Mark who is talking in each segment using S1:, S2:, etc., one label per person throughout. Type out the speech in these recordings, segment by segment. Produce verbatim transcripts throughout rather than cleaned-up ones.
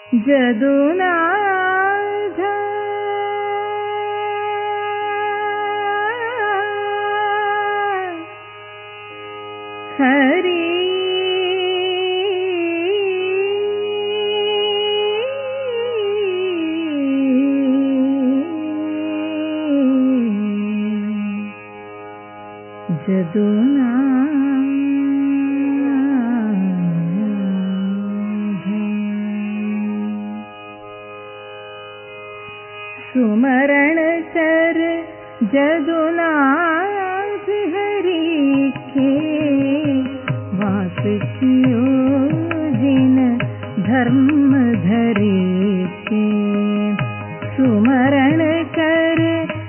S1: जदुनाथ हरि जदुनाथ सुमरण कर जदुनाथ हरि के वास कियो जिन धर्म धरे के सुमरण कर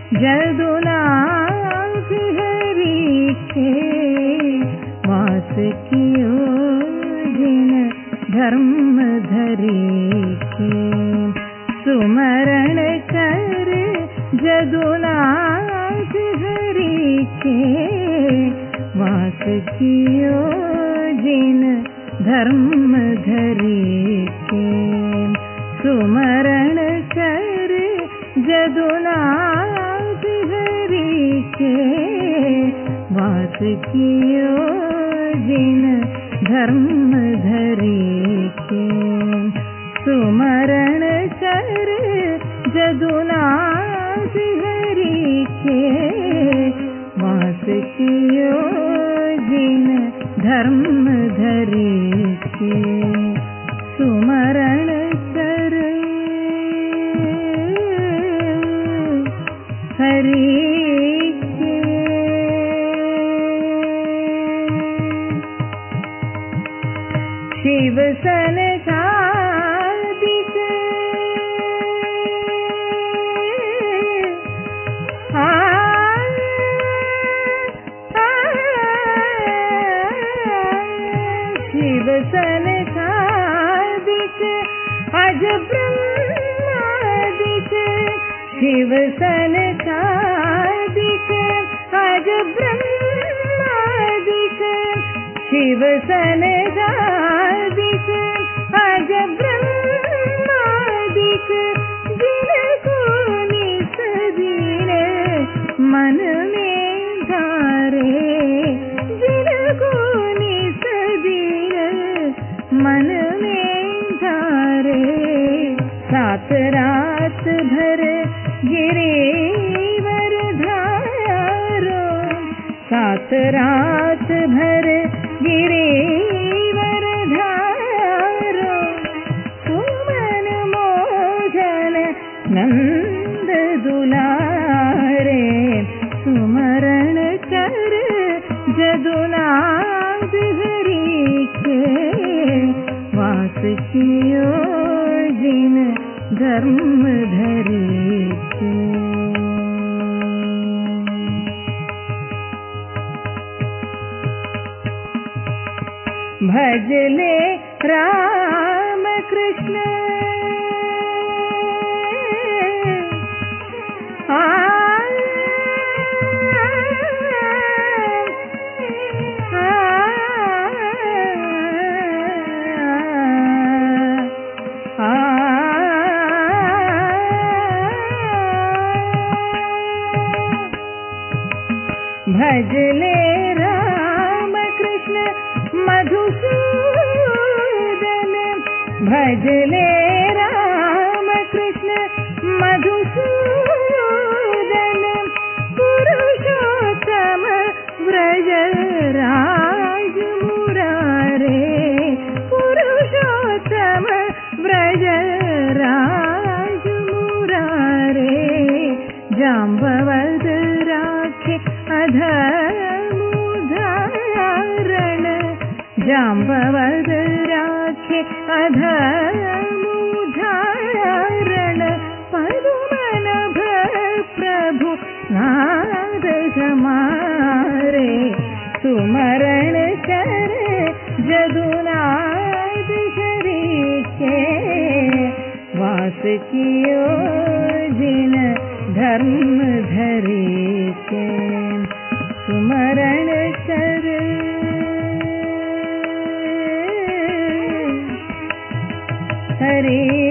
S1: जदुनाथ हरि के वास कियो जिन धर्म धरे के सुमरण कर जदुनाथ हरि के वास कियो जिन धर्म धरे के सुमरण कर जदुनाथ हरि के वास कियो जिन धर्म धरे के सुमरण कर जदुनाथ हरि के वास कियो जिन धर्म धरे के सुमरण कर हरि के शिव सन सनकादिक अज ब्रह्मादिक शिव सनकादिक अज ब्रह्मादिक शिव सनकादिक अज ब्रह्मादिक जिनको निस दिन मन में धारे जिनको निस दिन मन में धारे सात रात भर गिरिवर धारो सात रात भर गिरिवर धारो सुमन मोहन नंद दुलारे सुमरण कर जदुनाथ हरि के वास कियो जिन धर्म धरे के भजले राम कृष्ण आ भजले राम कृष्ण मधुसूदन भजले राम कृष्ण मधुसूदन पुरुषोत्तम व्रज राज मुरारे पुरुषोत्तम व्रज राज मुरारे जाम्बवद राखे अधमुधारण जाम्बवद राखे अधमुधारण पदुमनभ प्रभु नाद समारे सुमरण कर जदुनाथ हरि के वास कियो जिन धर्म धरे के सुमरण कर हरि